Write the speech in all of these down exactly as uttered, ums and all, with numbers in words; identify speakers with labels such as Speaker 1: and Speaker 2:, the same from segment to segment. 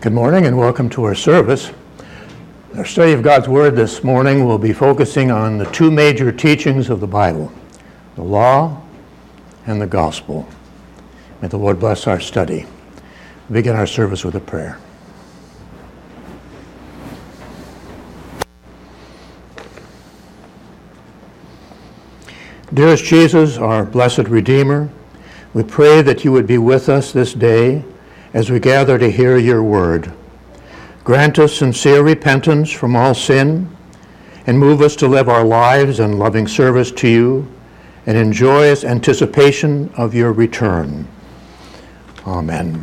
Speaker 1: Good morning and welcome to our service. Our study of God's Word this morning will be focusing on the two major teachings of the Bible, the law and the gospel. May the Lord bless our study. We begin our service with a prayer. Dearest Jesus, our blessed Redeemer, we pray that you would be with us this day as we gather to hear your word. Grant us sincere repentance from all sin and move us to live our lives in loving service to you and in joyous anticipation of your return. Amen.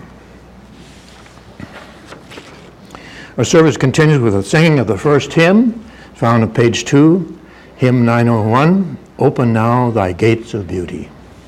Speaker 1: Our service continues with the singing of the first hymn, found on page two, hymn nine oh one, Open Now Thy Gates of Beauty.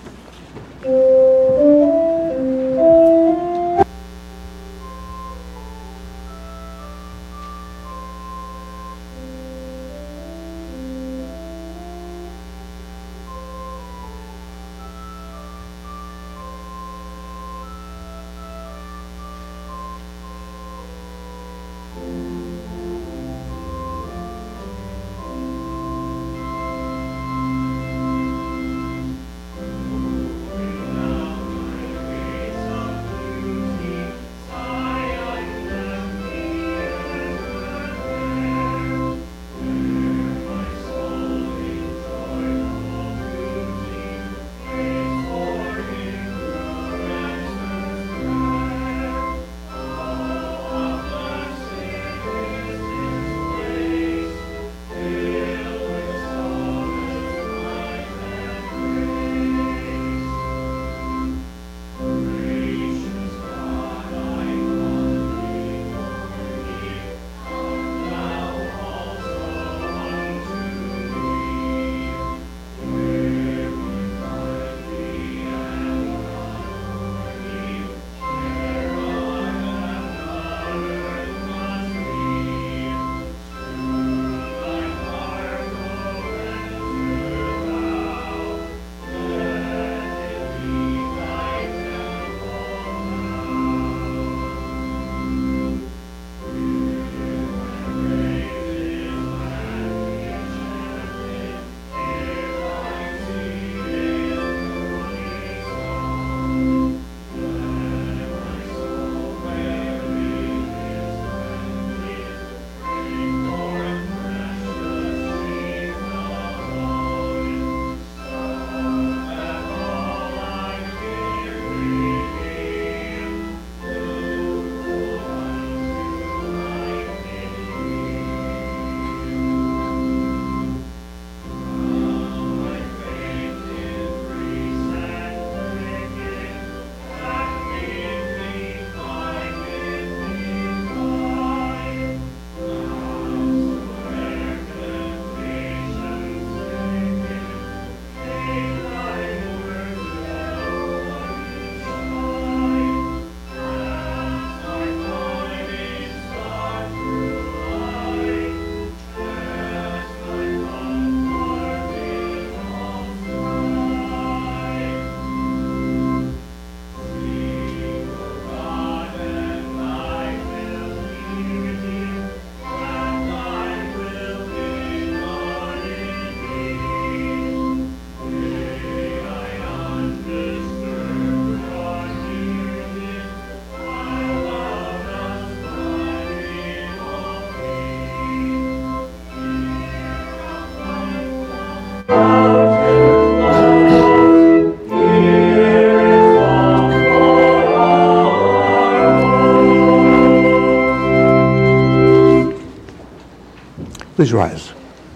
Speaker 1: Please rise.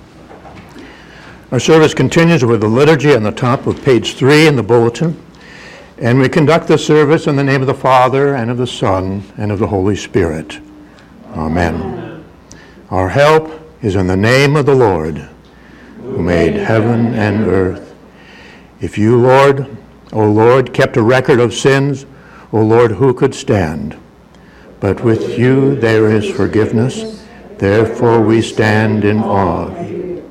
Speaker 1: Our service continues with the liturgy on the top of page three in the bulletin, and we conduct the service in the name of the Father, and of the Son, and of the Holy Spirit. Amen. Amen. Our help is in the name of the Lord, who made heaven and earth. If you, Lord, O Lord, kept a record of sins, O Lord, who could stand? But with you there is forgiveness. Therefore we stand in awe.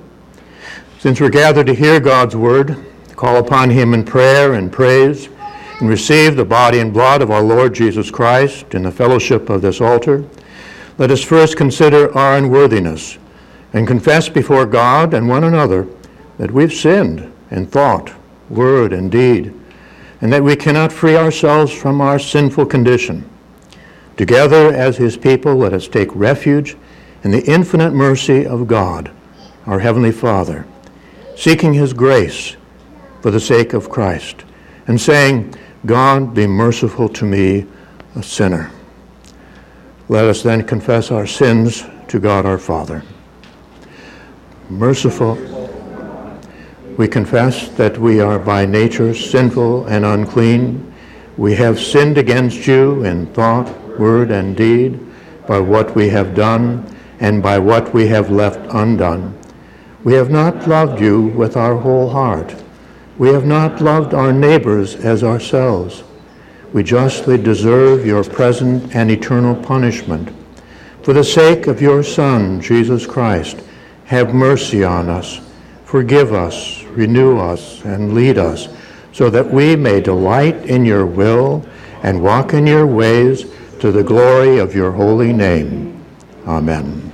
Speaker 1: Since we're gathered to hear God's word, call upon him in prayer and praise, and receive the body and blood of our Lord Jesus Christ in the fellowship of this altar, let us first consider our unworthiness and confess before God and one another that we've sinned in thought, word, and deed, and that we cannot free ourselves from our sinful condition. Together as his people, let us take refuge in the infinite mercy of God, our Heavenly Father, seeking his grace for the sake of Christ, and saying, God, be merciful to me, a sinner. Let us then confess our sins to God our Father. Merciful, we confess that we are by nature sinful and unclean. We have sinned against you in thought, word, and deed, by what we have done and by what we have left undone. We have not loved you with our whole heart. We have not loved our neighbors as ourselves. We justly deserve your present and eternal punishment. For the sake of your Son, Jesus Christ, have mercy on us, forgive us, renew us, and lead us, so that we may delight in your will and walk in your ways to the glory of your holy name. Amen.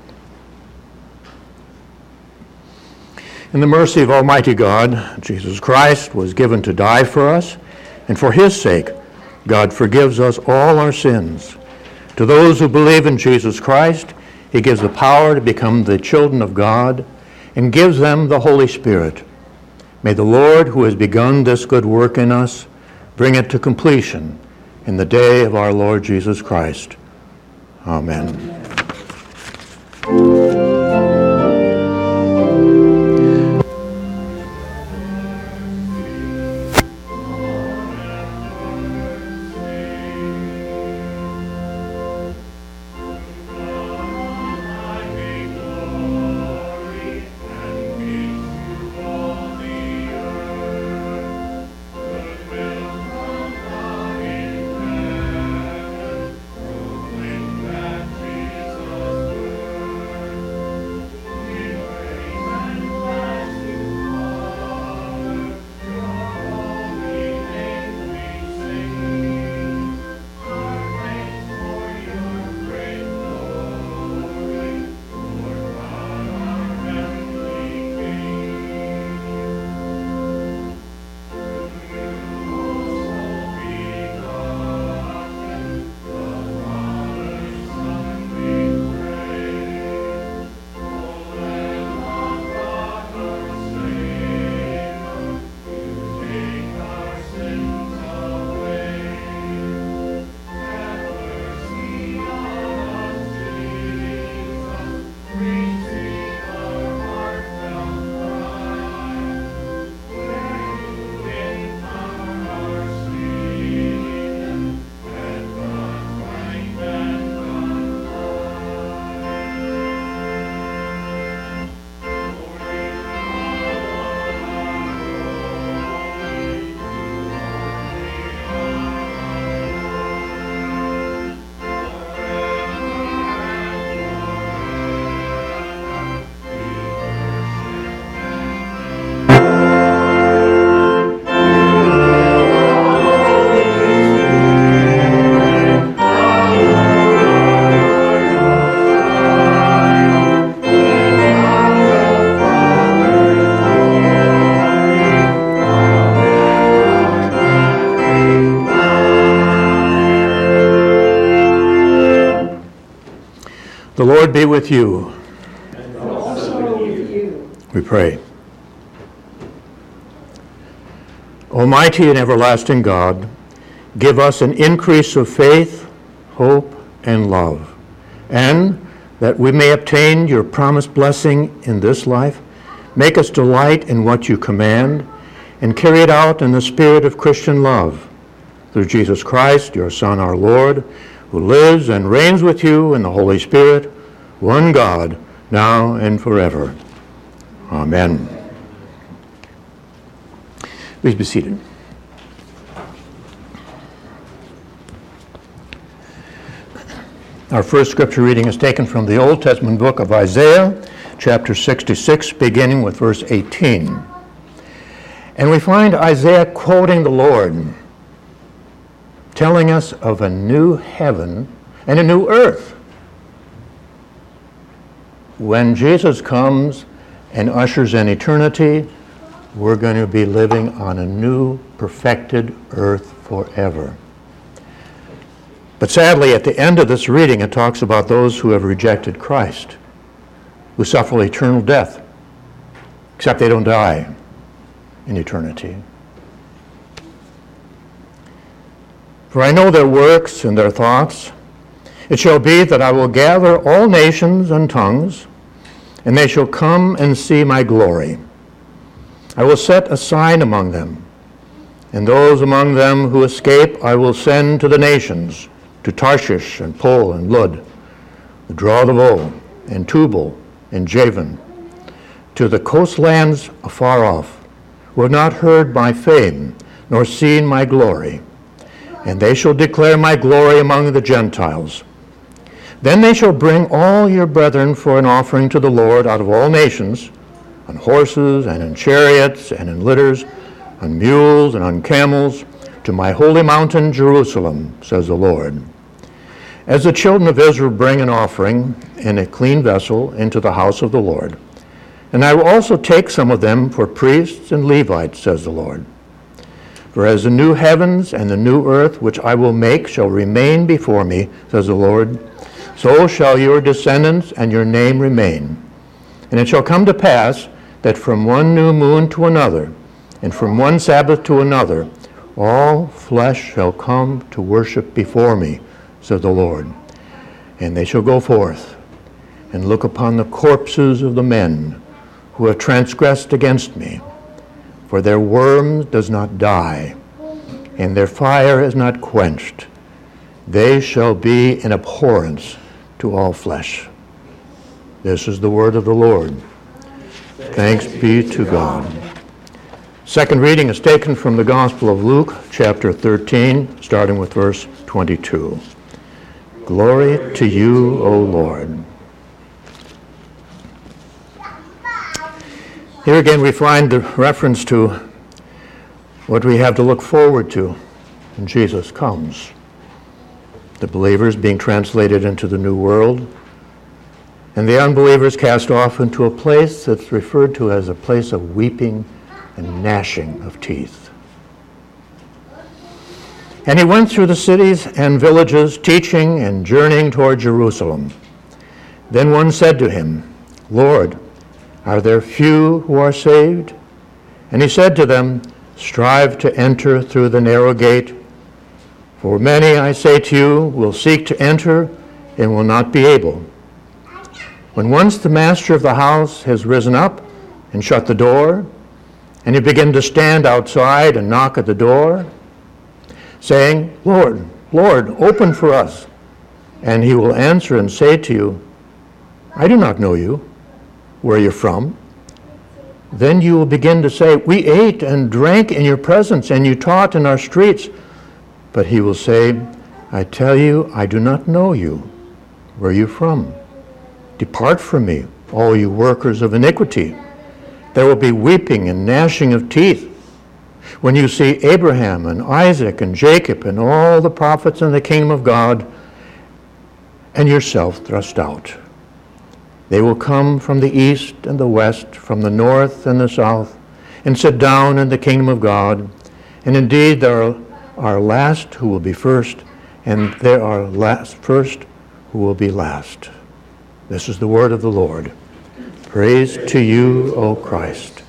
Speaker 1: In the mercy of Almighty God, Jesus Christ was given to die for us, and for his sake, God forgives us all our sins. To those who believe in Jesus Christ, he gives the power to become the children of God and gives them the Holy Spirit. May the Lord, who has begun this good work in us, bring it to completion in the day of our Lord Jesus Christ. Amen. The Lord be with you.
Speaker 2: And also with you.
Speaker 1: We pray. Almighty and everlasting God, give us an increase of faith, hope, and love, and that we may obtain your promised blessing in this life, make us delight in what you command, and carry it out in the spirit of Christian love, through Jesus Christ, your Son, our Lord, who lives and reigns with you in the Holy Spirit, one God, now and forever. Amen. Please be seated. Our first scripture reading is taken from the Old Testament book of Isaiah, chapter sixty-six, beginning with verse eighteen. And we find Isaiah quoting the Lord telling us of a new heaven and a new earth. When Jesus comes and ushers in eternity, we're going to be living on a new, perfected earth forever. But sadly, at the end of this reading, it talks about those who have rejected Christ, who suffer eternal death, except they don't die in eternity. For I know their works and their thoughts. It shall be that I will gather all nations and tongues, and they shall come and see my glory. I will set a sign among them, and those among them who escape I will send to the nations, to Tarshish and Pul and Lud, the Draw the Bow, and Tubal and Javan, to the coastlands afar off, who have not heard my fame, nor seen my glory. And they shall declare my glory among the Gentiles. Then they shall bring all your brethren for an offering to the Lord out of all nations, on horses and in chariots and in litters, on mules and on camels, to my holy mountain Jerusalem, says the Lord. As the children of Israel bring an offering in a clean vessel into the house of the Lord, and I will also take some of them for priests and Levites, says the Lord. For as the new heavens and the new earth which I will make shall remain before me, says the Lord, so shall your descendants and your name remain. And it shall come to pass that from one new moon to another, and from one Sabbath to another, all flesh shall come to worship before me, says the Lord. And they shall go forth and look upon the corpses of the men who have transgressed against me. For their worm does not die, and their fire is not quenched. They shall be an abhorrence to all flesh. This is the word of the Lord. Thanks be to God. Second reading is taken from the Gospel of Luke, chapter thirteen, starting with verse twenty-two. Glory to you, O Lord. Here again we find the reference to what we have to look forward to when Jesus comes. The believers being translated into the new world, and the unbelievers cast off into a place that's referred to as a place of weeping and gnashing of teeth. And he went through the cities and villages, teaching and journeying toward Jerusalem. Then one said to him, Lord, are there few who are saved? And he said to them, strive to enter through the narrow gate. For many, I say to you, will seek to enter and will not be able. When once the master of the house has risen up and shut the door, and you begin to stand outside and knock at the door, saying, Lord, Lord, open for us. And he will answer and say to you, I do not know you. Where are you from? Then you will begin to say, we ate and drank in your presence, and you taught in our streets. But he will say, I tell you, I do not know you. Where are you from? Depart from me, all you workers of iniquity. There will be weeping and gnashing of teeth when you see Abraham and Isaac and Jacob and all the prophets in the kingdom of God, and yourself thrust out. They will come from the east and the west, from the north and the south, and sit down in the kingdom of God. And indeed there are, are last who will be first, and there are last first who will be last. This is the word of the Lord. Praise to you, O Christ.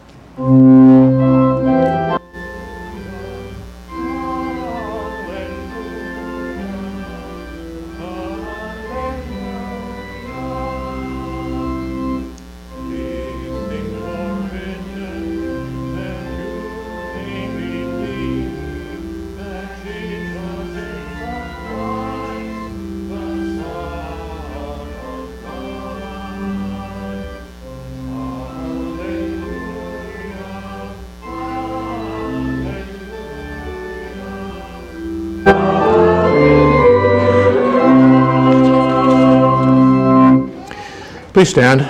Speaker 1: Please stand.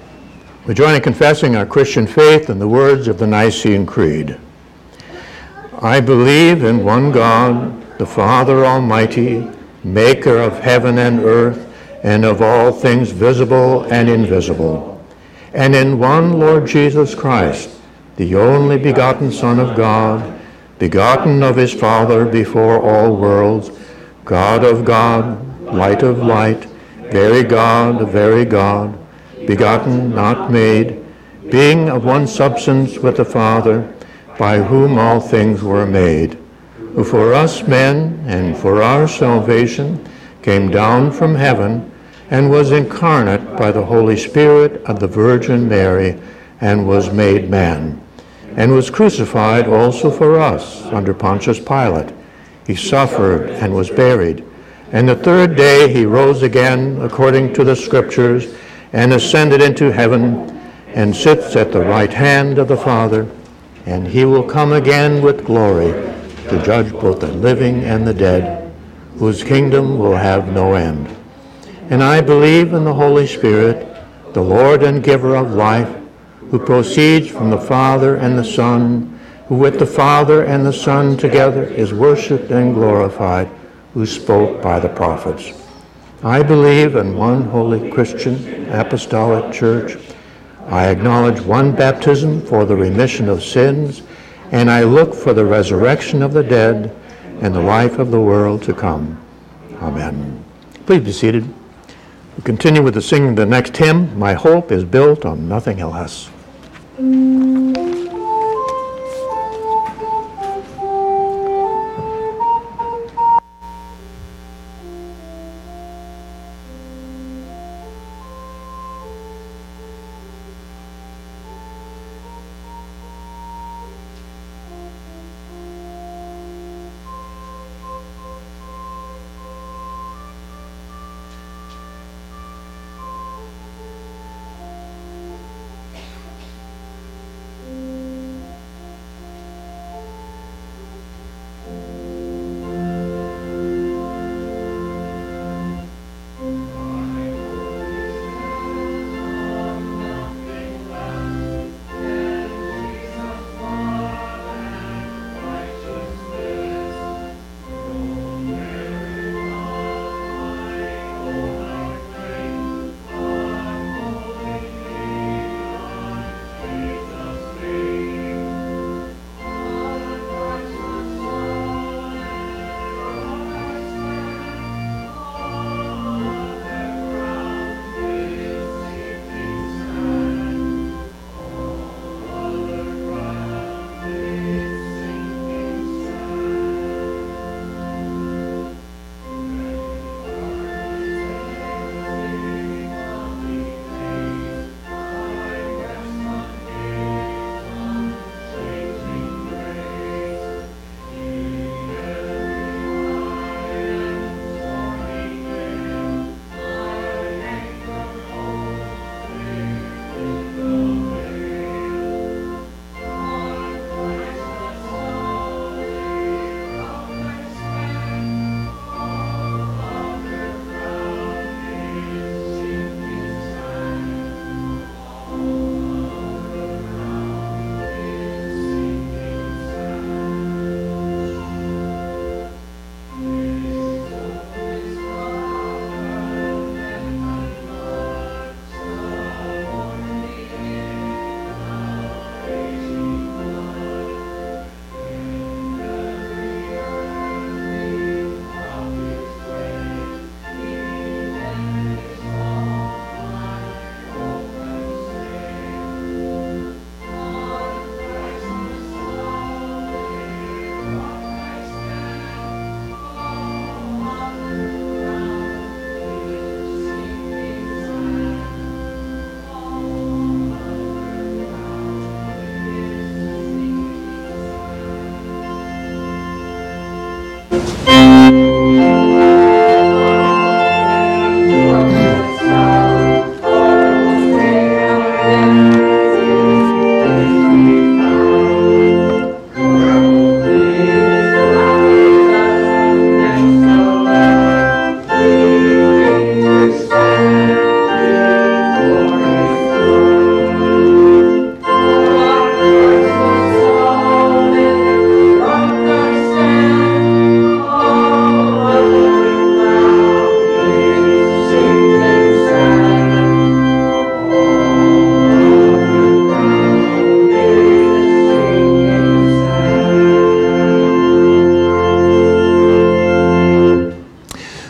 Speaker 1: We join in confessing our Christian faith in the words of the Nicene Creed. I believe in one God, the Father Almighty, maker of heaven and earth, and of all things visible and invisible, and in one Lord Jesus Christ, the only begotten Son of God, begotten of his Father before all worlds, God of God, light of light, very God of very God, begotten, not made, being of one substance with the Father, by whom all things were made, who for us men and for our salvation came down from heaven and was incarnate by the Holy Spirit of the Virgin Mary and was made man, and was crucified also for us under Pontius Pilate. He suffered and was buried, and the third day he rose again according to the Scriptures and ascended into heaven and sits at the right hand of the Father, and he will come again with glory to judge both the living and the dead, whose kingdom will have no end. And I believe in the Holy Spirit, the Lord and giver of life, who proceeds from the Father and the Son, who with the Father and the Son together is worshipped and glorified, who spoke by the prophets. I believe in one holy Christian apostolic church. I acknowledge one baptism for the remission of sins, and I look for the resurrection of the dead and the life of the world to come. Amen. Please be seated. We continue with the singing of the next hymn, My Hope is Built on Nothing Less.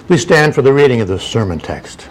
Speaker 1: Please stand for the reading of the sermon text.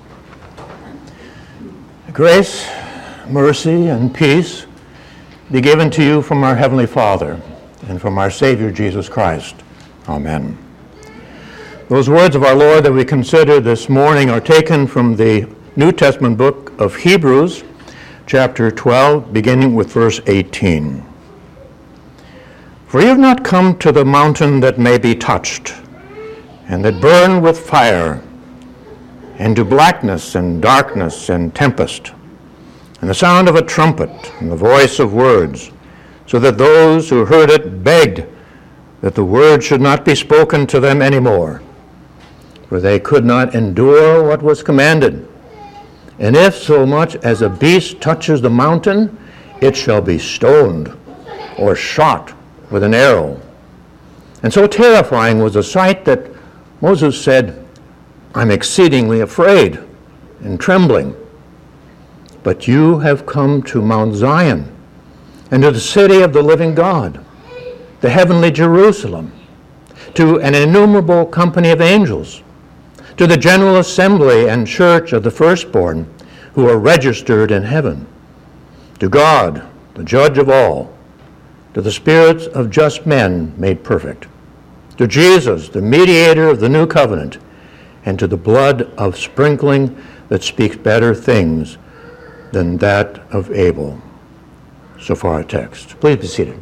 Speaker 1: Grace, mercy, and peace be given to you from our Heavenly Father and from our Savior Jesus Christ. Amen. Those words of our Lord that we consider this morning are taken from the New Testament book of Hebrews, chapter twelve, beginning with verse eighteen. For you have not come to the mountain that may be touched, and that burn with fire, and to blackness and darkness and tempest, and the sound of a trumpet and the voice of words, so that those who heard it begged that the word should not be spoken to them any more, for they could not endure what was commanded. And if so much as a beast touches the mountain, it shall be stoned or shot with an arrow. And so terrifying was the sight that Moses said, I'm exceedingly afraid and trembling. But you have come to Mount Zion, and to the city of the living God, the heavenly Jerusalem, to an innumerable company of angels, to the general assembly and church of the firstborn who are registered in heaven, to God, the judge of all, to the spirits of just men made perfect, to Jesus, the mediator of the new covenant, and to the blood of sprinkling that speaks better things than that of Abel. So far our text. Please be seated.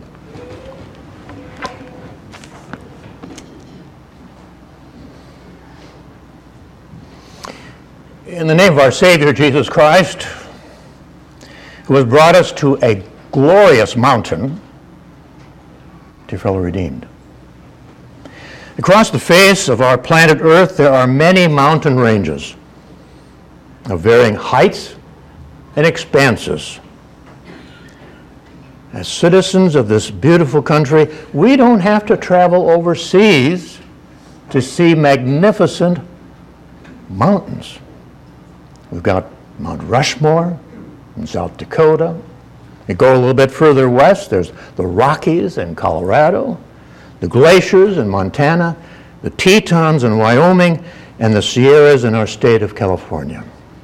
Speaker 1: In the name of our Savior, Jesus Christ, who has brought us to a glorious mountain, dear fellow redeemed. Across the face of our planet Earth, there are many mountain ranges of varying heights and expanses. As citizens of this beautiful country, we don't have to travel overseas to see magnificent mountains. We've got Mount Rushmore in South Dakota. You go a little bit further west, there's the Rockies in Colorado, the glaciers in Montana, the Tetons in Wyoming, and the Sierras in our state of California.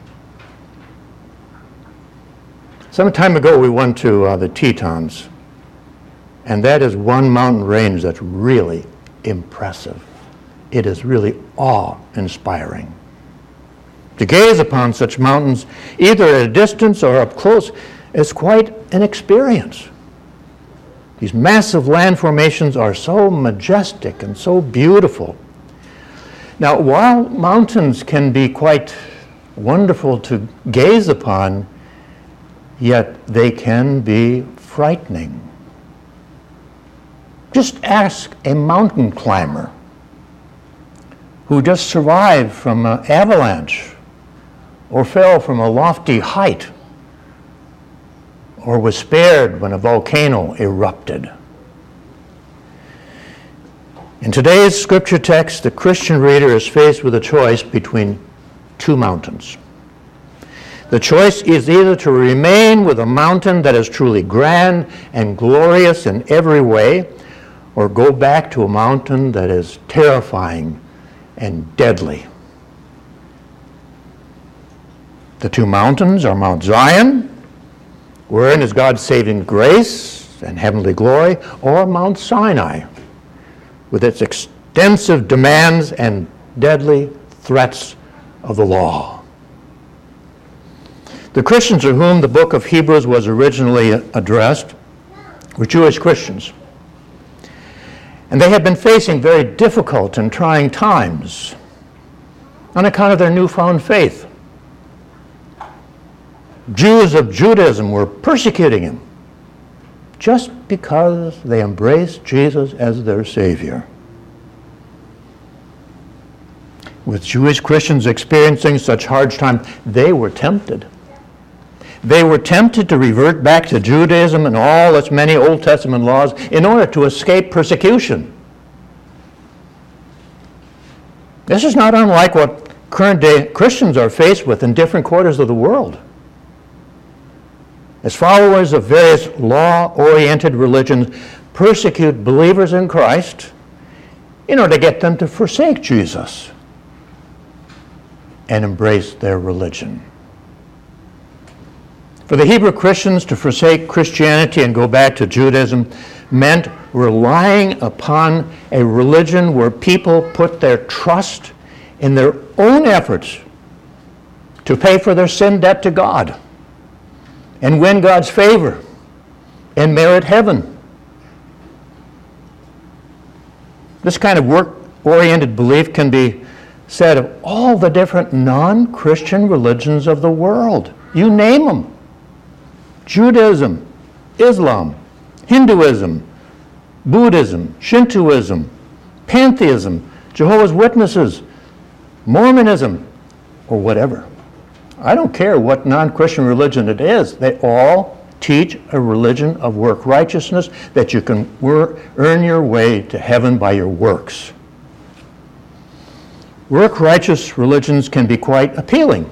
Speaker 1: Some time ago we went to uh, the Tetons, and that is one mountain range that's really impressive. It is really awe-inspiring. To gaze upon such mountains, either at a distance or up close, is quite an experience. These massive land formations are so majestic and so beautiful. Now, while mountains can be quite wonderful to gaze upon, yet they can be frightening. Just ask a mountain climber who just survived from an avalanche or fell from a lofty height or was spared when a volcano erupted. In today's scripture text, the Christian reader is faced with a choice between two mountains. The choice is either to remain with a mountain that is truly grand and glorious in every way, or go back to a mountain that is terrifying and deadly. The two mountains are Mount Zion, wherein is God's saving grace and heavenly glory, or Mount Sinai, with its extensive demands and deadly threats of the law. The Christians to whom the book of Hebrews was originally addressed were Jewish Christians. And they had been facing very difficult and trying times on account of their newfound faith. Jews of Judaism were persecuting him just because they embraced Jesus as their Savior. With Jewish Christians experiencing such hard times, they were tempted. They were tempted to revert back to Judaism and all its many Old Testament laws in order to escape persecution. This is not unlike what current-day Christians are faced with in different quarters of the world. As followers of various law-oriented religions persecute believers in Christ in order to get them to forsake Jesus and embrace their religion. For the Hebrew Christians, to forsake Christianity and go back to Judaism meant relying upon a religion where people put their trust in their own efforts to pay for their sin debt to God and win God's favor and merit heaven. This kind of work-oriented belief can be said of all the different non-Christian religions of the world. You name them. Judaism, Islam, Hinduism, Buddhism, Shintoism, pantheism, Jehovah's Witnesses, Mormonism, or whatever. I don't care what non-Christian religion it is. They all teach a religion of work righteousness, that you can wor- earn your way to heaven by your works. Work righteous religions can be quite appealing,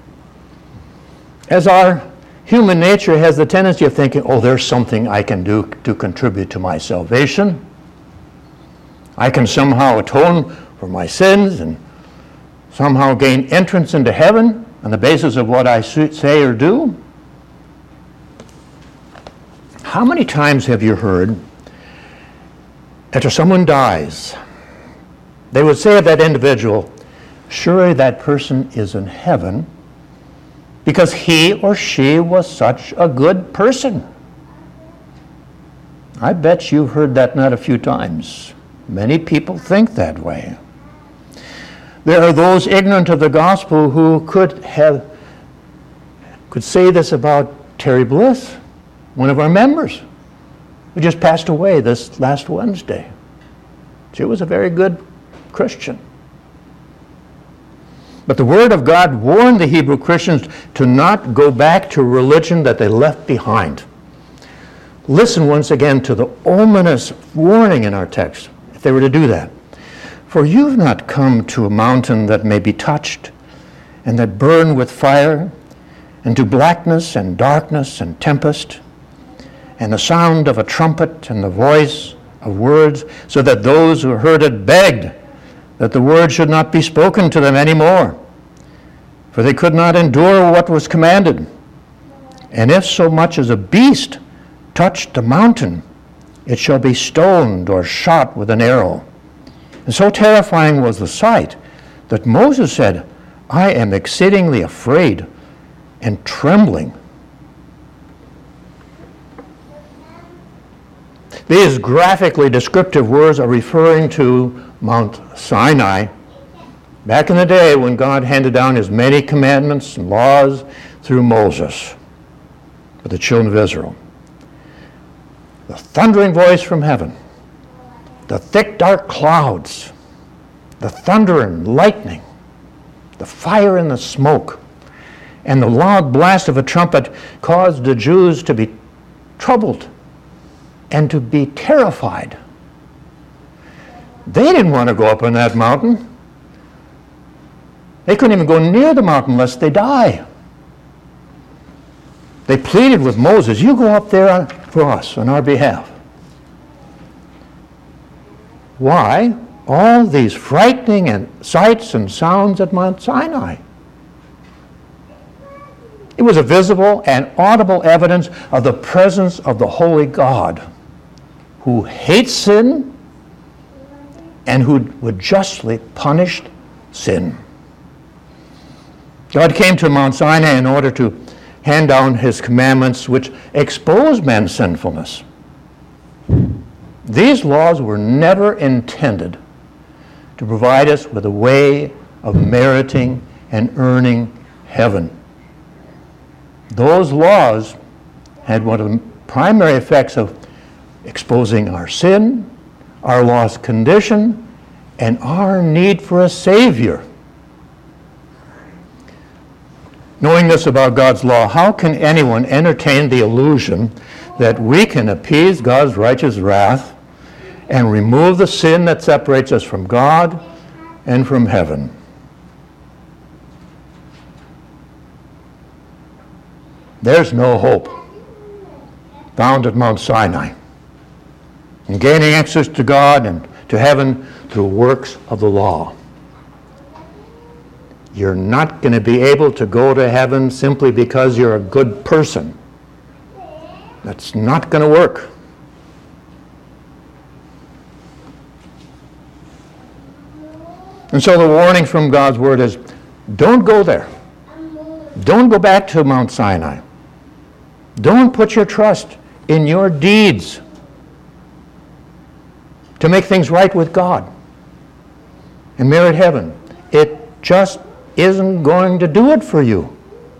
Speaker 1: as our human nature has the tendency of thinking, oh, there's something I can do to contribute to my salvation. I can somehow atone for my sins and somehow gain entrance into heaven on the basis of what I say or do. How many times have you heard, after someone dies, they would say of that individual, surely that person is in heaven because he or she was such a good person. I bet you've heard that not a few times. Many people think that way. There are those ignorant of the gospel who could have could say this about Terry Bliss, one of our members, who just passed away this last Wednesday. She was a very good Christian. But the Word of God warned the Hebrew Christians to not go back to a religion that they left behind. Listen once again to the ominous warning in our text, if they were to do that. For you've not come to a mountain that may be touched, and that burn with fire, and to blackness and darkness and tempest, and the sound of a trumpet and the voice of words, so that those who heard it begged that the word should not be spoken to them any more, for they could not endure what was commanded. And if so much as a beast touched the mountain, it shall be stoned or shot with an arrow. And so terrifying was the sight that Moses said, I am exceedingly afraid and trembling. These graphically descriptive words are referring to Mount Sinai, back in the day when God handed down his many commandments and laws through Moses for the children of Israel. The thundering voice from heaven, the thick dark clouds, the thunder and lightning, the fire and the smoke, and the loud blast of a trumpet caused the Jews to be troubled and to be terrified. They didn't want to go up on that mountain. They couldn't even go near the mountain lest they die. They pleaded with Moses, you go up there for us on our behalf. Why? All these frightening and sights and sounds at Mount Sinai. It was a visible and audible evidence of the presence of the Holy God, who hates sin and who would justly punish sin. God came to Mount Sinai in order to hand down his commandments which expose man's sinfulness. These laws were never intended to provide us with a way of meriting and earning heaven. Those laws had one of the primary effects of exposing our sin, our lost condition, and our need for a Savior. Knowing this about God's law, how can anyone entertain the illusion that we can appease God's righteous wrath and remove the sin that separates us from God and from heaven? There's no hope found at Mount Sinai in gaining access to God and to heaven through works of the law. You're not going to be able to go to heaven simply because you're a good person. That's not going to work. And so the warning from God's Word is, don't go there. Don't go back to Mount Sinai. Don't put your trust in your deeds to make things right with God and merit heaven. It just isn't going to do it for you.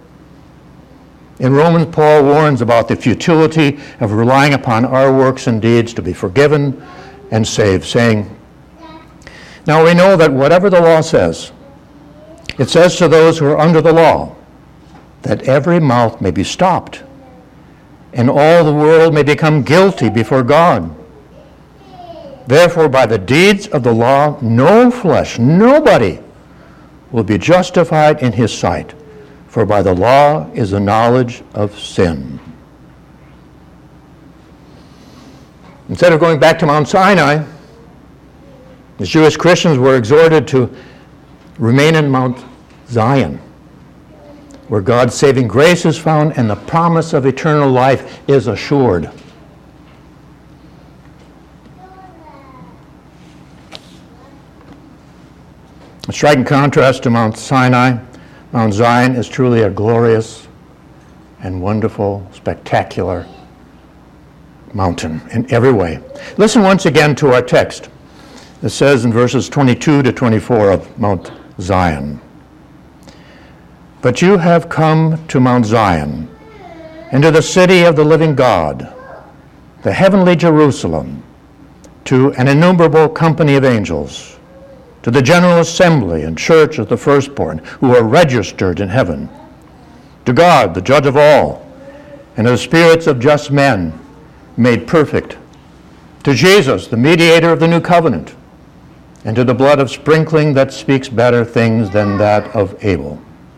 Speaker 1: In Romans, Paul warns about the futility of relying upon our works and deeds to be forgiven and saved, saying, now we know that whatever the law says, it says to those who are under the law, that every mouth may be stopped, and all the world may become guilty before God. Therefore, by the deeds of the law, no flesh, nobody will be justified in his sight, for by the law is the knowledge of sin. Instead of going back to Mount Sinai, the Jewish Christians were exhorted to remain in Mount Zion, where God's saving grace is found and the promise of eternal life is assured. A striking contrast to Mount Sinai, Mount Zion is truly a glorious and wonderful, spectacular mountain in every way. Listen once again to our text. It says in verses twenty-two to twenty-four of Mount Zion, but you have come to Mount Zion, and to the city of the living God, the heavenly Jerusalem, to an innumerable company of angels, to the general assembly and church of the firstborn who are registered in heaven, to God, the judge of all, and to the spirits of just men made perfect, to Jesus, the mediator of the new covenant, and to the blood of sprinkling that speaks better things than that of Abel.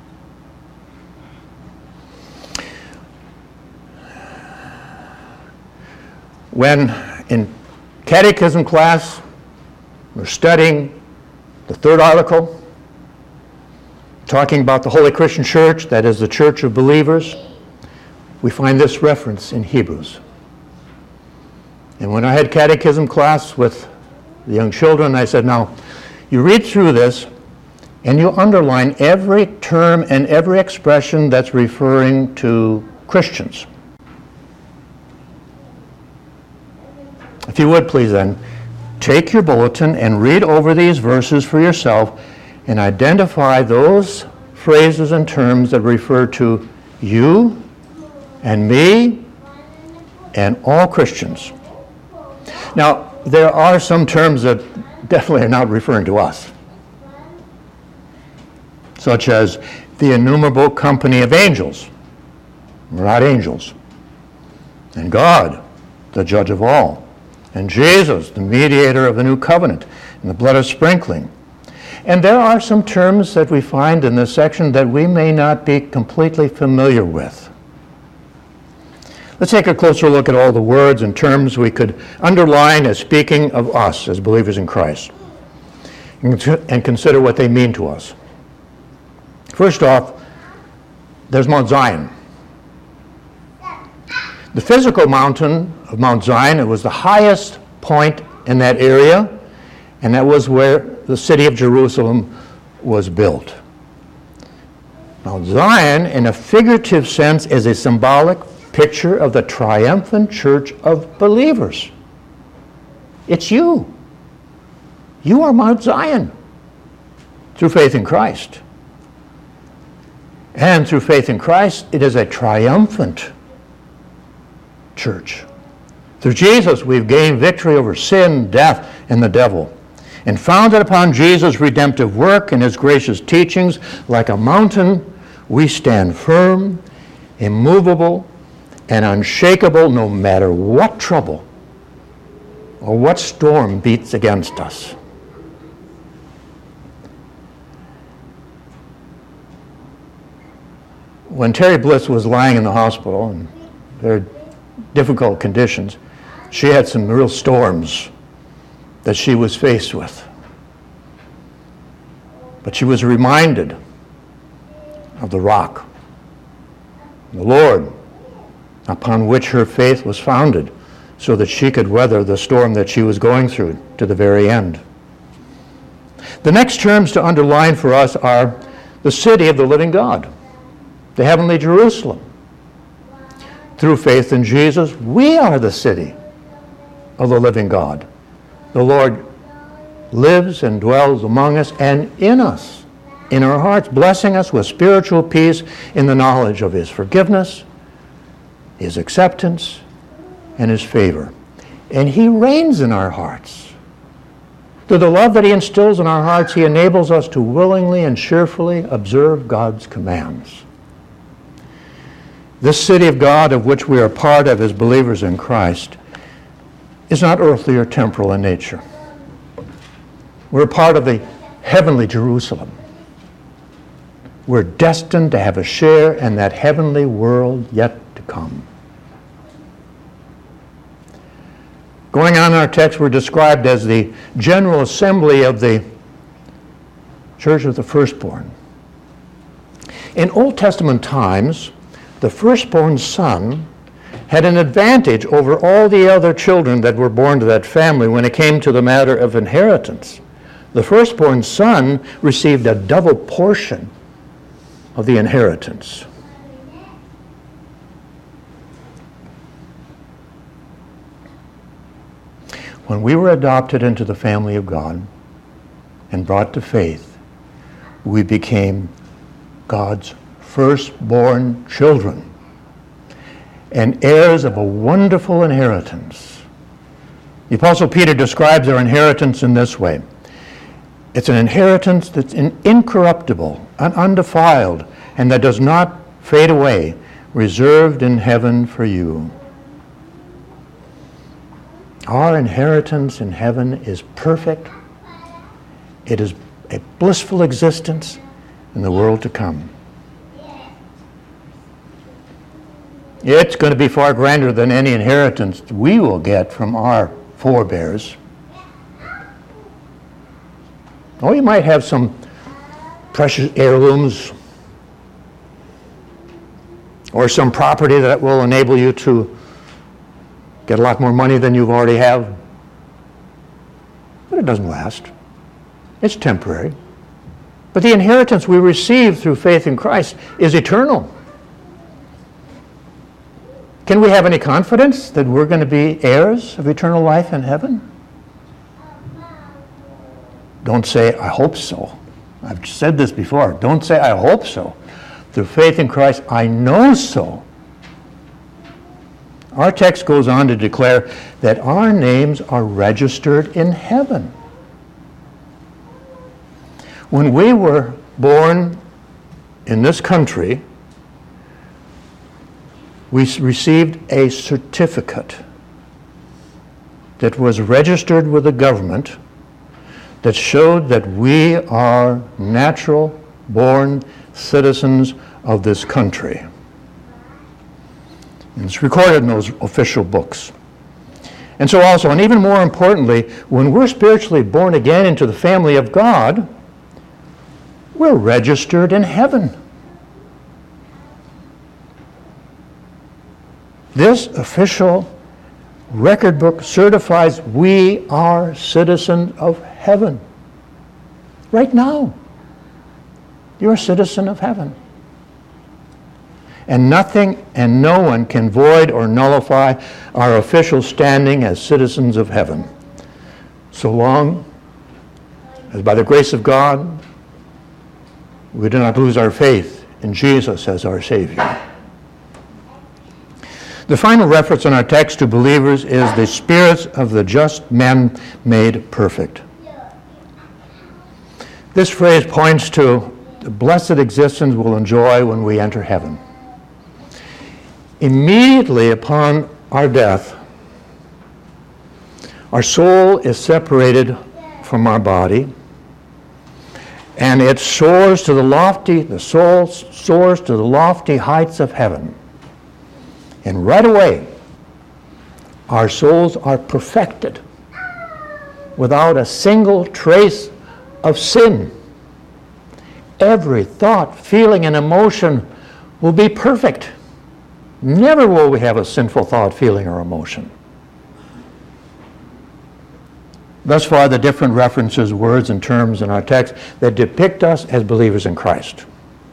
Speaker 1: When in catechism class we're studying the third article, talking about the Holy Christian Church, that is the church of believers, we find this reference in Hebrews. And when I had catechism class with the young children, I said, now, you read through this and you underline every term and every expression that's referring to Christians. If you would, please then, take your bulletin and read over these verses for yourself and identify those phrases and terms that refer to you and me and all Christians. Now, there are some terms that definitely are not referring to us, such as the innumerable company of angels. We're not angels. And God, the judge of all. And Jesus, the mediator of the new covenant, and the blood of sprinkling. And there are some terms that we find in this section that we may not be completely familiar with. Let's take a closer look at all the words and terms we could underline as speaking of us as believers in Christ, and consider what they mean to us. First off, there's Mount Zion. The physical mountain of Mount Zion, it was the highest point in that area, and that was where the city of Jerusalem was built. Mount Zion, in a figurative sense, is a symbolic picture of the triumphant church of believers. It's you. You are Mount Zion through faith in Christ. And through faith in Christ, it is a triumphant church. Through Jesus, we've gained victory over sin, death, and the devil. And founded upon Jesus' redemptive work and his gracious teachings, like a mountain, we stand firm, immovable, and unshakable no matter what trouble or what storm beats against us. When Terry Bliss was lying in the hospital in very difficult conditions, she had some real storms that she was faced with. But she was reminded of the rock, the Lord, upon which her faith was founded, so that she could weather the storm that she was going through to the very end. The next terms to underline for us are the city of the living God, the heavenly Jerusalem. Through faith in Jesus, we are the city of the living God. The Lord lives and dwells among us and in us, in our hearts, blessing us with spiritual peace in the knowledge of His forgiveness, His acceptance, and His favor. And He reigns in our hearts. Through the love that He instills in our hearts, He enables us to willingly and cheerfully observe God's commands. This city of God, of which we are part of as believers in Christ, is not earthly or temporal in nature. We're part of the heavenly Jerusalem. We're destined to have a share in that heavenly world yet to come. Going on in our text, we're described as the general assembly of the Church of the Firstborn. In Old Testament times, the firstborn son had an advantage over all the other children that were born to that family when it came to the matter of inheritance. The firstborn son received a double portion of the inheritance. When we were adopted into the family of God and brought to faith, we became God's firstborn children and heirs of a wonderful inheritance. The Apostle Peter describes our inheritance in this way. It's an inheritance that's incorruptible and undefiled and that does not fade away, reserved in heaven for you. Our inheritance in heaven is perfect. It is a blissful existence in the world to come. It's going to be far grander than any inheritance we will get from our forebears. Oh, you might have some precious heirlooms or some property that will enable you to get a lot more money than you already have. But it doesn't last. It's temporary. But the inheritance we receive through faith in Christ is eternal. Can we have any confidence that we're going to be heirs of eternal life in heaven? Don't say, I hope so. I've said this before. Don't say, I hope so. Through faith in Christ, I know so. Our text goes on to declare that our names are registered in heaven. When we were born in this country, we received a certificate that was registered with the government that showed that we are natural-born citizens of this country. And it's recorded in those official books. And so also, and even more importantly, when we're spiritually born again into the family of God, we're registered in heaven. This official record book certifies we are citizens of heaven. Right now, you're a citizen of heaven. And nothing and no one can void or nullify our official standing as citizens of heaven, so long as by the grace of God, we do not lose our faith in Jesus as our Savior. The final reference in our text to believers is the spirits of the just men made perfect. This phrase points to the blessed existence we'll enjoy when we enter heaven. Immediately upon our death, our soul is separated from our body, and it soars to the lofty, the soul soars to the lofty heights of heaven. And right away, our souls are perfected without a single trace of sin. every thought, feeling, and emotion will be perfect. Never will we have a sinful thought, feeling, or emotion. Thus far, the different references, words, and terms in our text that depict us as believers in Christ.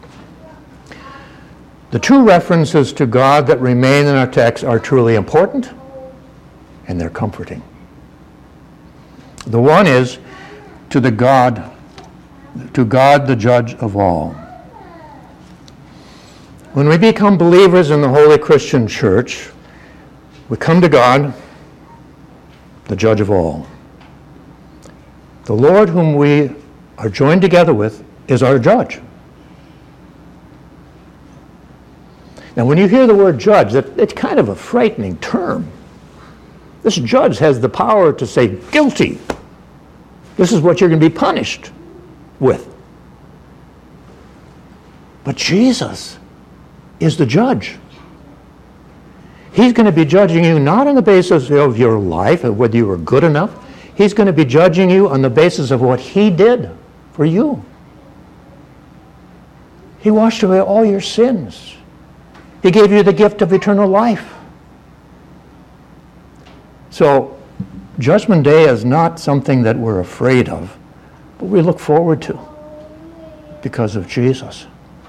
Speaker 1: The two references to God that remain in our text are truly important, and they're comforting. The one is to the God, to God the judge of all. When we become believers in the Holy Christian Church, we come to God, the judge of all. The Lord whom we are joined together with is our judge. Now, when you hear the word judge, that, it's kind of a frightening term. This judge has the power to say, guilty. This is what you're going to be punished with. But Jesus is the judge. He's going to be judging you not on the basis of your life, of whether you were good enough. He's going to be judging you on the basis of what he did for you. He washed away all your sins. He gave you the gift of eternal life. So, Judgment Day is not something that we're afraid of, but we look forward to because of Jesus.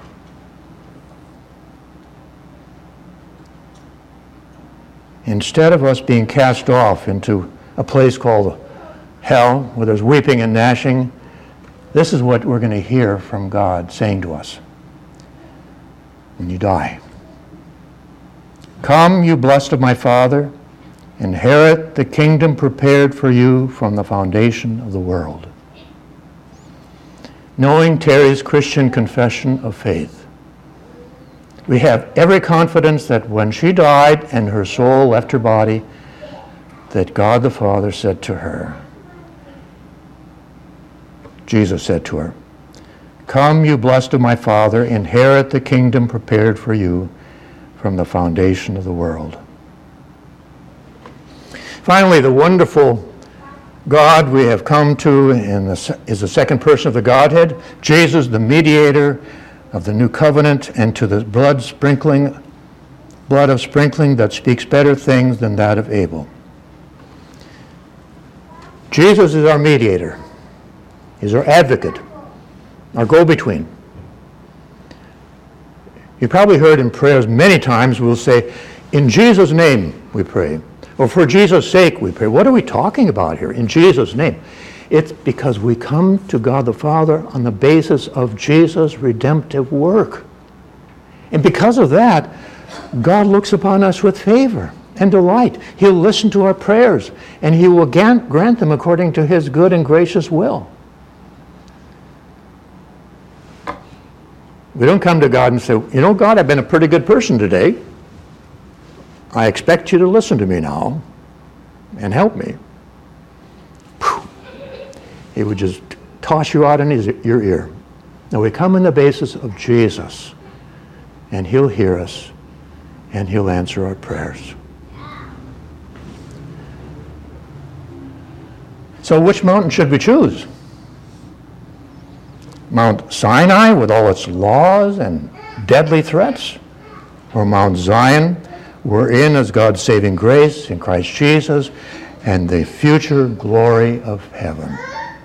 Speaker 1: Instead of us being cast off into a place called hell, where there's weeping and gnashing, this is what we're going to hear from God saying to us when you die. Come, you blessed of my Father, inherit the kingdom prepared for you from the foundation of the world. Knowing Terry's Christian confession of faith, we have every confidence that when she died and her soul left her body, that God the Father said to her, Jesus said to her, come, you blessed of my Father, inherit the kingdom prepared for you from the foundation of the world. Finally, the wonderful God we have come to in the, is the second person of the Godhead, Jesus, the mediator of the new covenant, and to the blood sprinkling, blood of sprinkling that speaks better things than that of Abel. Jesus is our mediator. He's our advocate, our go-between. You probably heard in prayers many times we'll say, in Jesus' name we pray, or for Jesus' sake we pray. What are we talking about here? In Jesus' name. It's because we come to God the Father on the basis of Jesus' redemptive work. And because of that, God looks upon us with favor and delight. He'll listen to our prayers, and he will grant them according to his good and gracious will. We don't come to God and say, you know, God, I've been a pretty good person today. I expect you to listen to me now and help me. Whew. He would just toss you out in his, your ear. Now we come on the basis of Jesus, and he'll hear us, and he'll answer our prayers. So which mountain should we choose? Mount Sinai with all its laws and deadly threats? Or Mount Zion, we're in as God's saving grace in Christ Jesus and the future glory of heaven.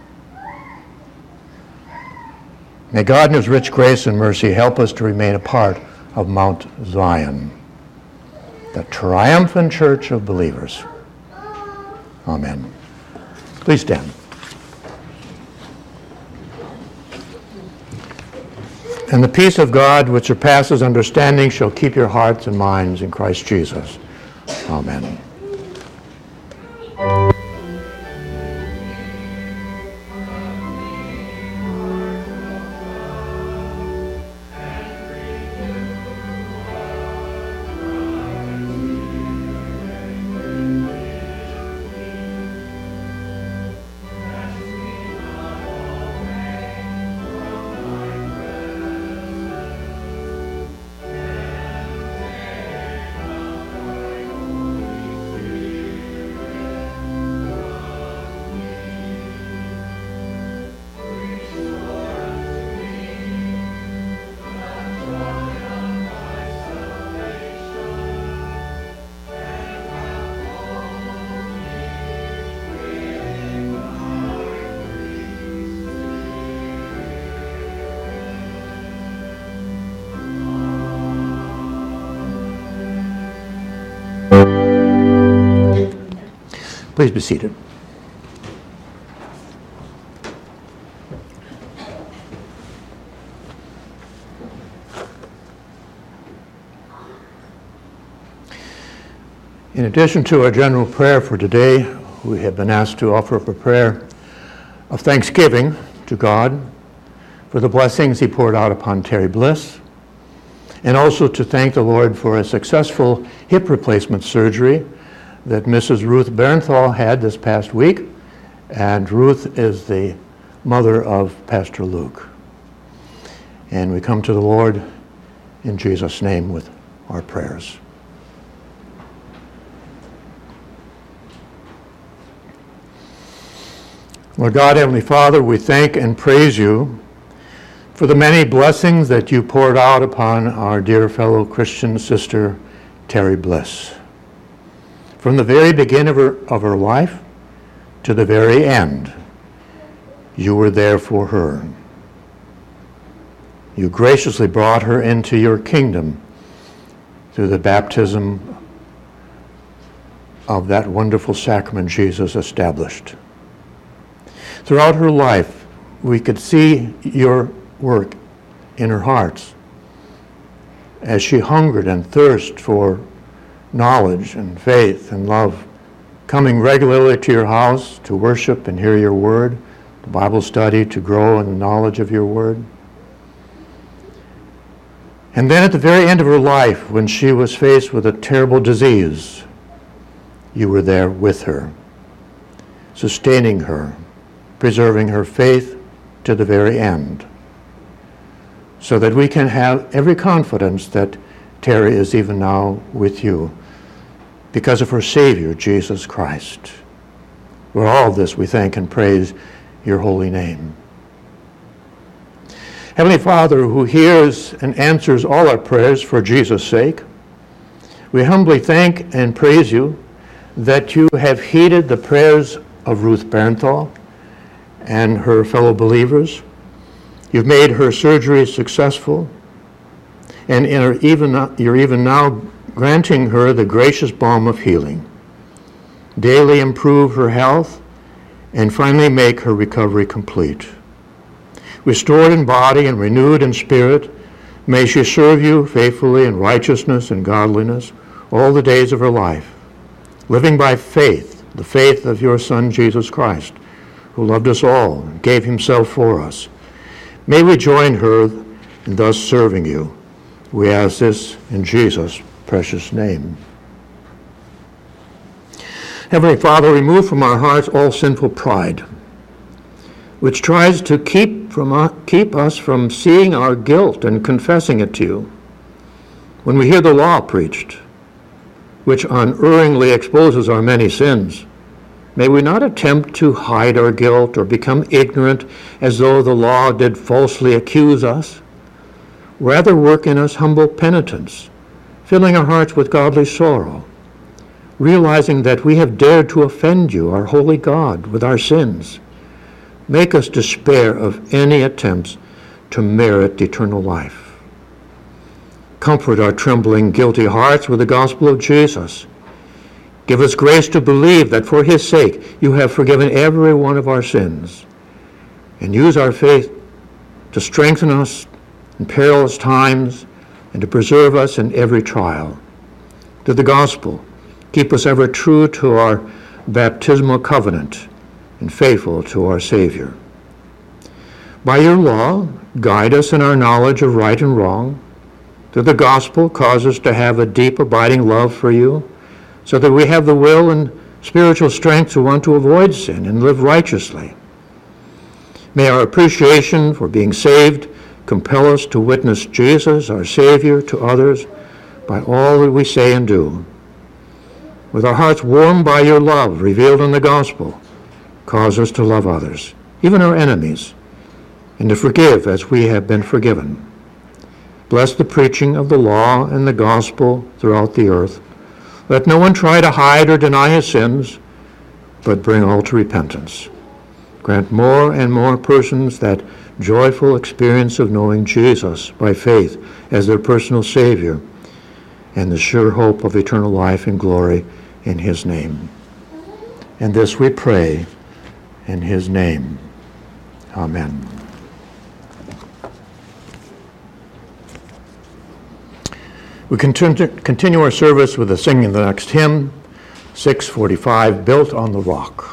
Speaker 1: May God in his rich grace and mercy help us to remain a part of Mount Zion, the triumphant church of believers. Amen. Please stand. And the peace of God, which surpasses understanding, shall keep your hearts and minds in Christ Jesus. Amen. Please be seated. In addition to our general prayer for today, we have been asked to offer up a prayer of thanksgiving to God for the blessings he poured out upon Terry Bliss, and also to thank the Lord for a successful hip replacement surgery that Missus Ruth Bernthal had this past week, and Ruth is the mother of Pastor Luke. And we come to the Lord in Jesus' name with our prayers. Lord God, Heavenly Father, we thank and praise you for the many blessings that you poured out upon our dear fellow Christian sister, Terry Bliss. From the very beginning of her, of her life to the very end, you were there for her. You graciously brought her into your kingdom through the baptism of that wonderful sacrament Jesus established. Throughout her life, we could see your work in her heart as she hungered and thirsted for knowledge and faith and love, coming regularly to your house to worship and hear your word, the Bible study, to grow in the knowledge of your word. And then at the very end of her life, when she was faced with a terrible disease, you were there with her, sustaining her, preserving her faith to the very end, so that we can have every confidence that Terry is even now with you because of her Savior, Jesus Christ. For all this we thank and praise your holy name. Heavenly Father, who hears and answers all our prayers for Jesus' sake, we humbly thank and praise you that you have heeded the prayers of Ruth Bernthal and her fellow believers. You've made her surgery successful, and in her even, you're even now granting her the gracious balm of healing. Daily improve her health and finally make her recovery complete. Restored in body and renewed in spirit, may she serve you faithfully in righteousness and godliness all the days of her life, living by faith, the faith of your Son, Jesus Christ, who loved us all and gave himself for us. May we join her in thus serving you. We ask this in Jesus' precious name. Heavenly Father, remove from our hearts all sinful pride, which tries to keep, from, uh, keep us from seeing our guilt and confessing it to you. When we hear the law preached, which unerringly exposes our many sins, may we not attempt to hide our guilt or become ignorant as though the law did falsely accuse us. Rather work in us humble penitence, filling our hearts with godly sorrow, realizing that we have dared to offend you, our holy God, with our sins. Make us despair of any attempts to merit eternal life. Comfort our trembling, guilty hearts with the gospel of Jesus. Give us grace to believe that for his sake you have forgiven every one of our sins, and use our faith to strengthen us in perilous times and to preserve us in every trial. To the gospel, keep us ever true to our baptismal covenant and faithful to our Savior. By your law, guide us in our knowledge of right and wrong. Through the gospel, cause us to have a deep, abiding love for you, so that we have the will and spiritual strength to want to avoid sin and live righteously. May our appreciation for being saved compel us to witness Jesus, our Savior, to others by all that we say and do. With our hearts warmed by your love revealed in the gospel, cause us to love others, even our enemies, and to forgive as we have been forgiven. Bless the preaching of the law and the gospel throughout the earth. Let no one try to hide or deny his sins, but bring all to repentance. Grant more and more persons that joyful experience of knowing Jesus by faith as their personal Savior, and the sure hope of eternal life and glory in his name. And this we pray in his name. Amen. We continue continue our service with the singing of the next hymn, six forty-five, Built on the Rock.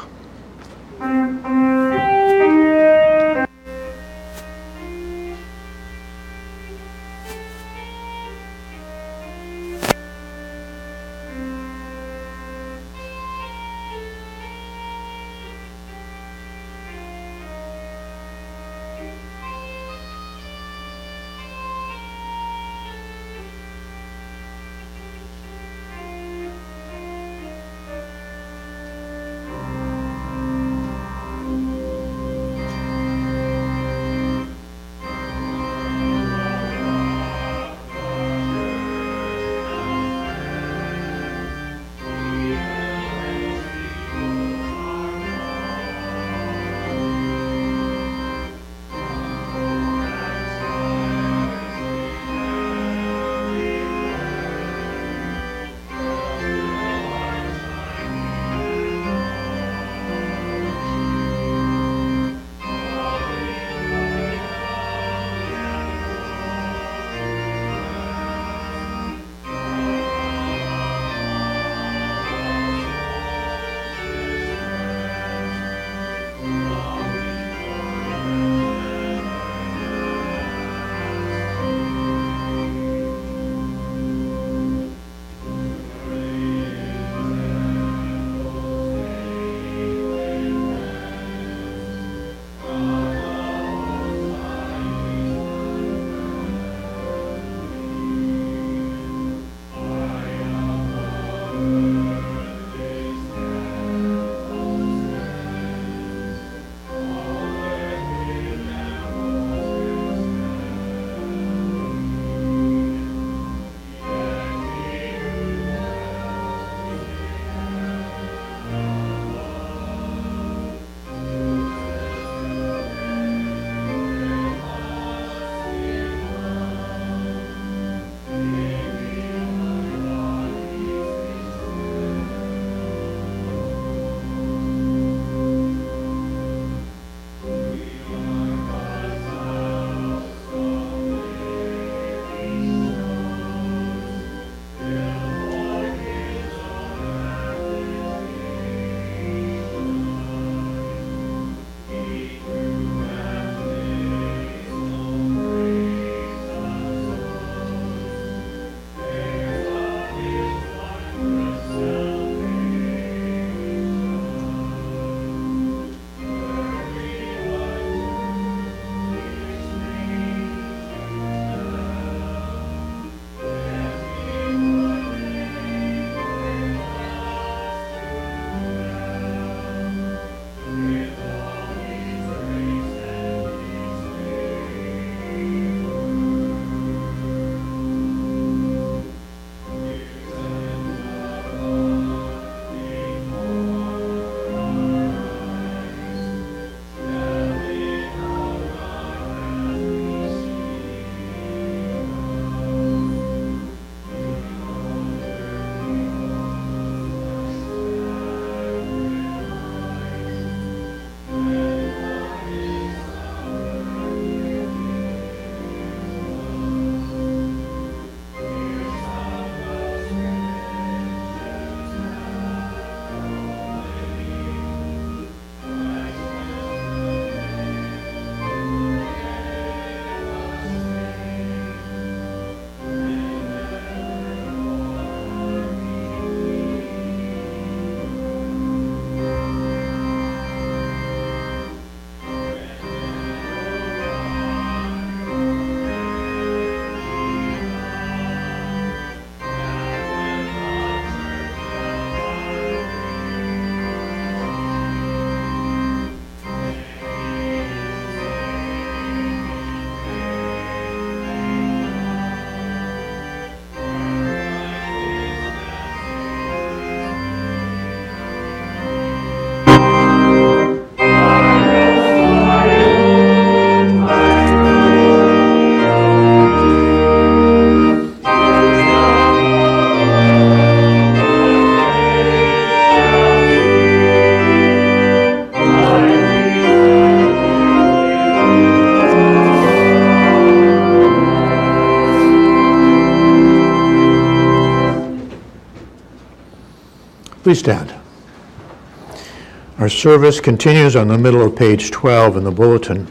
Speaker 1: Please stand. Our service continues on the middle of page twelve in the bulletin.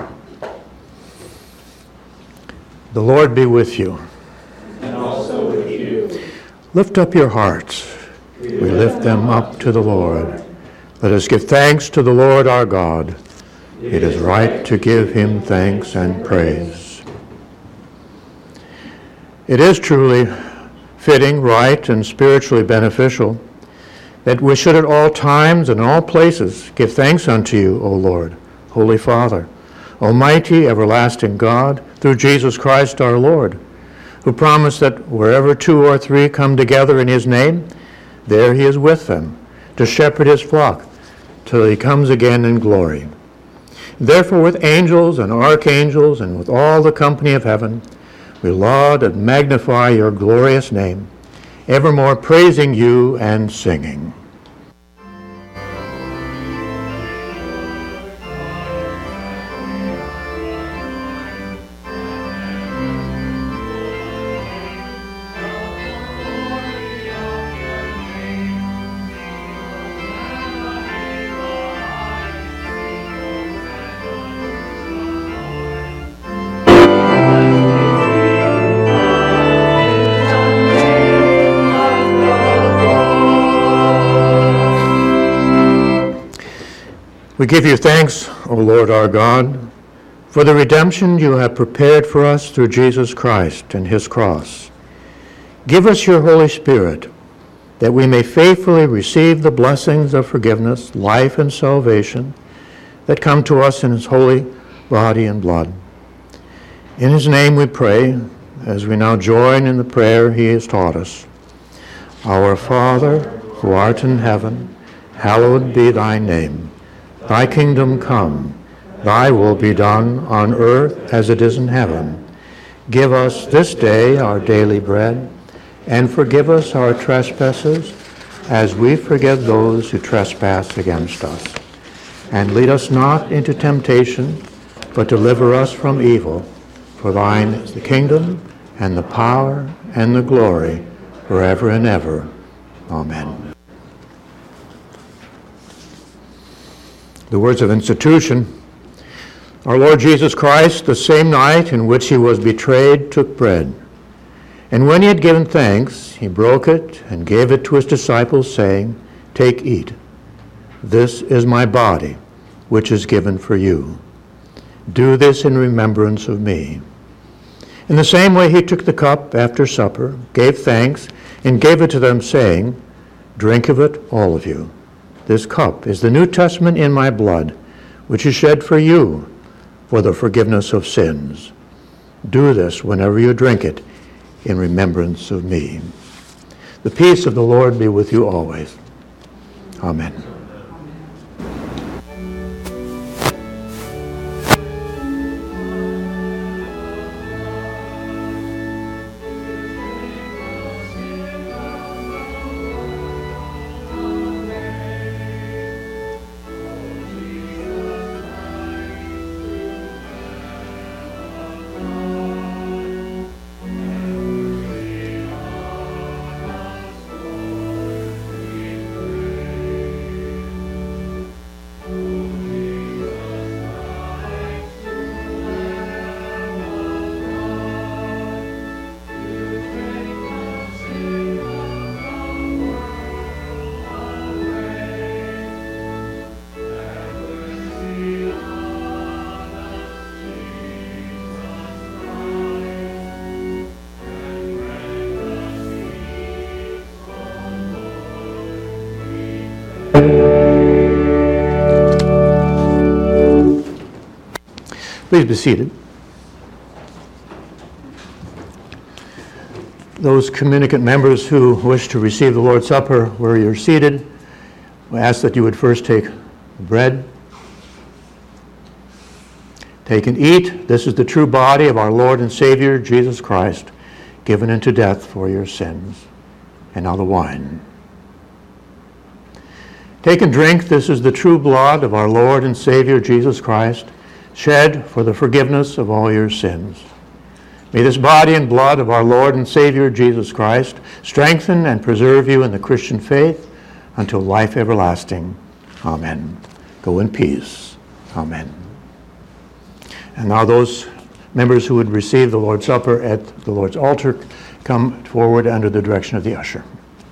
Speaker 1: The Lord be with you.
Speaker 2: And also with you.
Speaker 1: Lift up your hearts. We lift them up to the Lord. Let us give thanks to the Lord our God. It is right to give him thanks and praise. It is truly fitting, right, and spiritually beneficial that we should at all times and all places give thanks unto you, O Lord, Holy Father, Almighty, everlasting God, through Jesus Christ our Lord, who promised that wherever two or three come together in his name, there he is with them, to shepherd his flock till he comes again in glory. Therefore, with angels and archangels and with all the company of heaven, we laud and magnify your glorious name, evermore praising you and singing. We give you thanks, O Lord our God, for the redemption you have prepared for us through Jesus Christ and his cross. Give us your Holy Spirit, that we may faithfully receive the blessings of forgiveness, life, and salvation that come to us in his holy body and blood. In his name we pray, as we now join in the prayer he has taught us. Our Father, who art in heaven, hallowed be thy name. Thy kingdom come, thy will be done on earth as it is in heaven. Give us this day our daily bread, and forgive us our trespasses, as we forgive those who trespass against us. And lead us not into temptation, but deliver us from evil. For thine is the kingdom, and the power, and the glory, forever and ever. Amen. The words of institution. Our Lord Jesus Christ, the same night in which he was betrayed, took bread. And when he had given thanks, he broke it and gave it to his disciples, saying, Take, eat. This is my body, which is given for you. Do this in remembrance of me. In the same way he took the cup after supper, gave thanks, and gave it to them, saying, Drink of it, all of you. This cup is the New Testament in my blood, which is shed for you for the forgiveness of sins. Do this whenever you drink it in remembrance of me. The peace of the Lord be with you always. Amen. Please be seated. Those communicant members who wish to receive the Lord's Supper where you're seated, we ask that you would first take bread. Take and eat. This is the true body of our Lord and Savior, Jesus Christ, given into death for your sins. And now the wine. Take and drink. This is the true blood of our Lord and Savior, Jesus Christ, shed for the forgiveness of all your sins. May this body and blood of our Lord and Savior, Jesus Christ, strengthen and preserve you in the Christian faith, until life everlasting. Amen. Go in peace. Amen. And now those members who would receive the Lord's Supper at the Lord's altar come forward under the direction of the usher.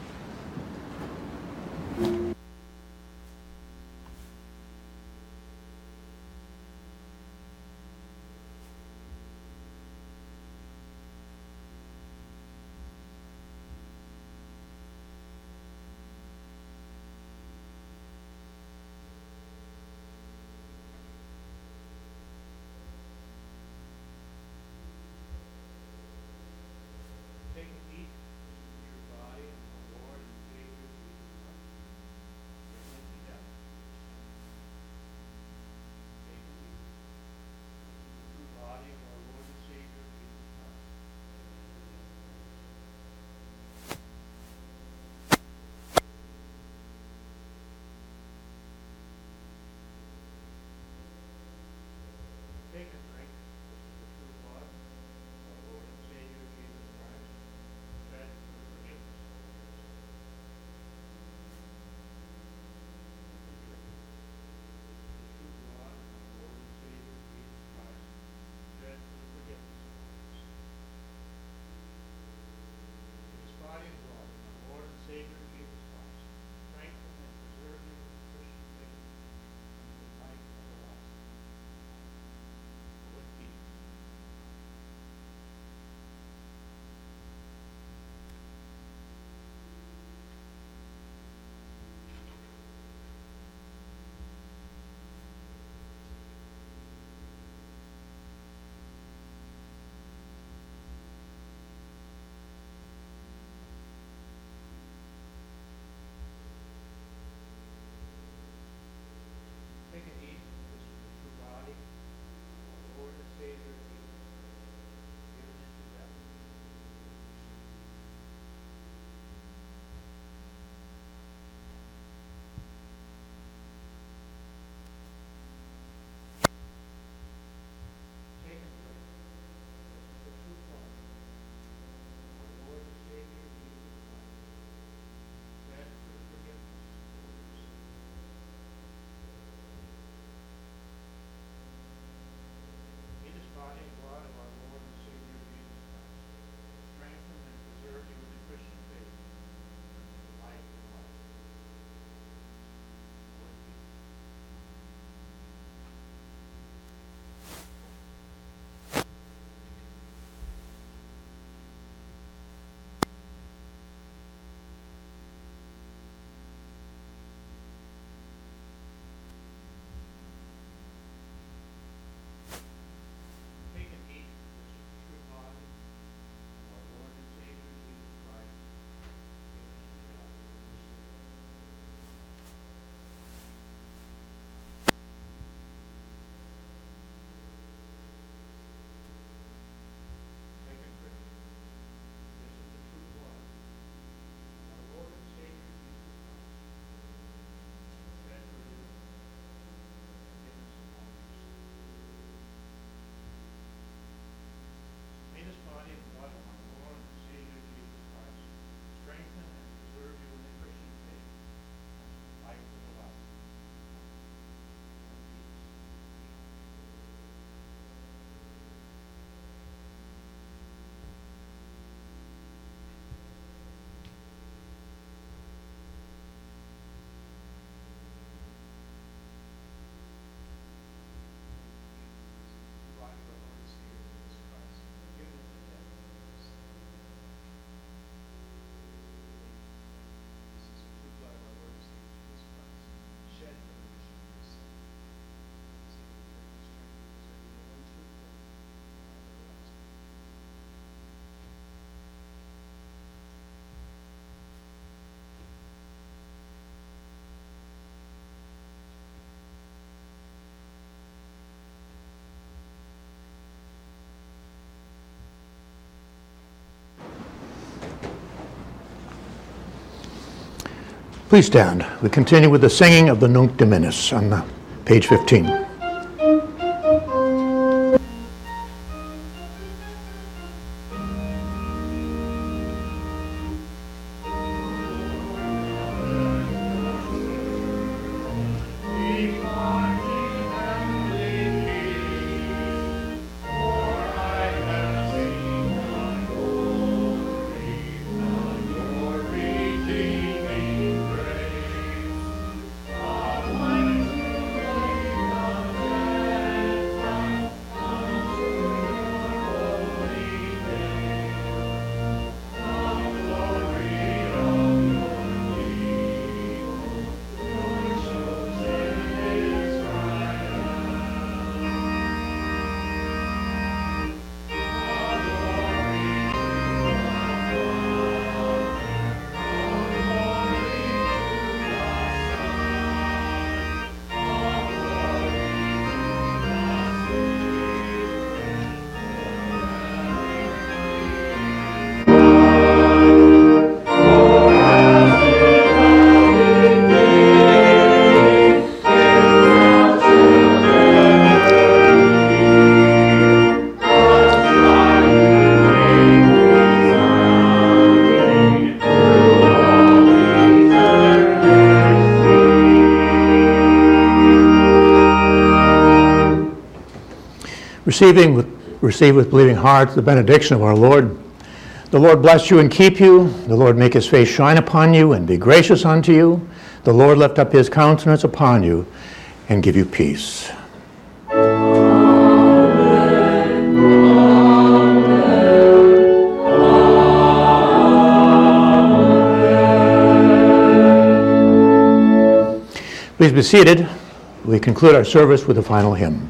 Speaker 1: Please stand. We continue with the singing of the Nunc Dimittis on uh, page fifteen. Receiving with, receive with believing hearts the benediction of our Lord. The Lord bless you and keep you. The Lord make his face shine upon you and be gracious unto you. The Lord lift up his countenance upon you and give you peace. Please be seated. We conclude our service with a final hymn.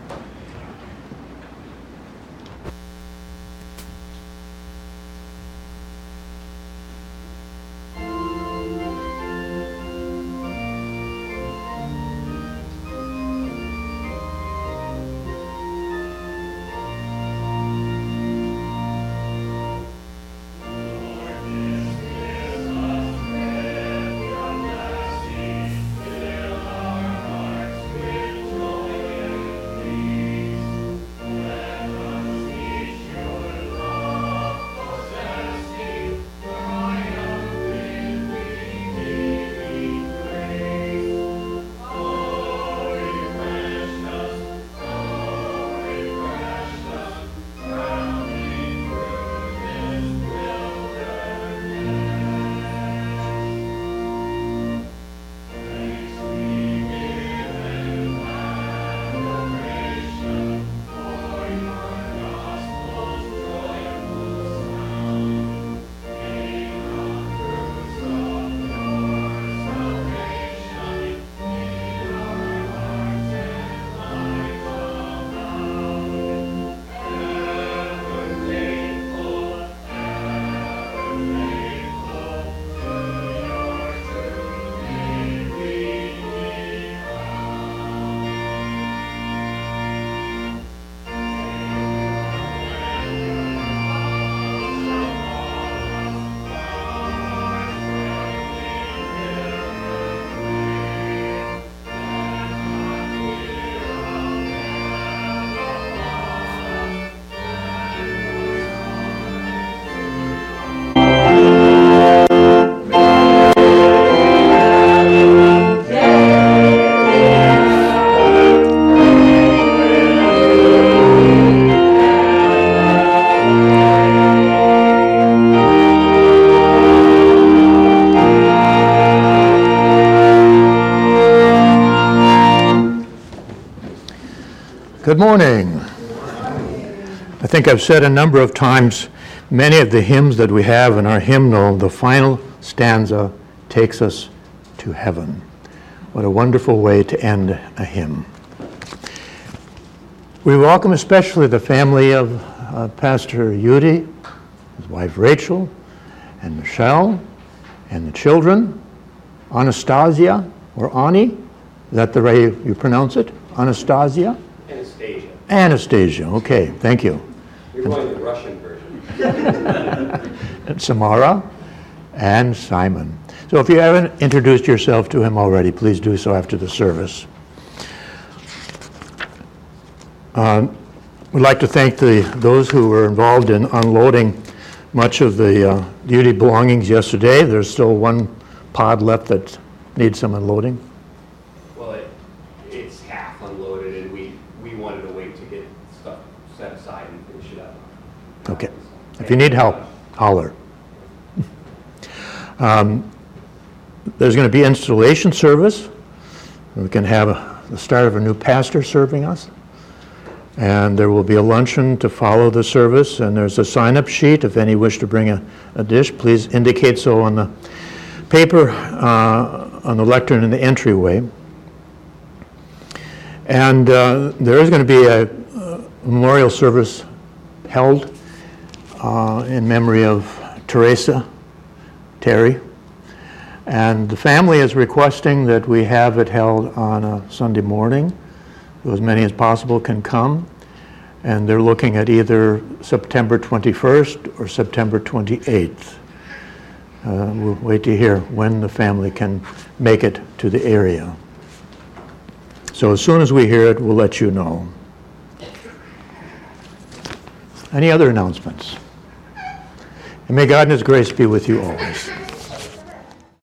Speaker 1: Good morning. I think I've said a number of times, many of the hymns that we have in our hymnal, the final stanza takes us to heaven. What a wonderful way to end a hymn. We welcome especially the family of uh, Pastor Yudi, his wife Rachel, and Michelle, and the children, Anastasia, or Ani, is that the way you pronounce it? Anastasia?
Speaker 3: Anastasia.
Speaker 1: Anastasia, okay, thank you.
Speaker 3: You're going the Russian version.
Speaker 1: And Samara and Simon. So if you haven't introduced yourself to him already, please do so after the service. Uh, we'd like to thank the those who were involved in unloading much of the uh, duty belongings yesterday. There's still one pod left that needs some unloading.
Speaker 3: Well, it, it's half unloaded, and we, we wanted to wait to get stuff set aside and finish it up.
Speaker 1: Okay. If you need help, holler. Um, there's going to be installation service. We can have a, the start of a new pastor serving us. And there will be a luncheon to follow the service, and there's a sign-up sheet. If any wish to bring a, a dish, please indicate so on the paper uh, on the lectern in the entryway. And uh, there is going to be a, a memorial service held uh, in memory of Teresa Terry. And the family is requesting that we have it held on a Sunday morning, so as many as possible can come. And they're looking at either September twenty-first or September twenty-eighth. Uh, we'll wait to hear when the family can make it to the area. So as soon as we hear it, we'll let you know. Any other announcements? And may God in his grace be with you always.